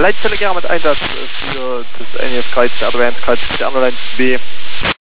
Leittelegram mit Einsatz für das NEF-Kreuz, Advanced Kreuz, der Line 2.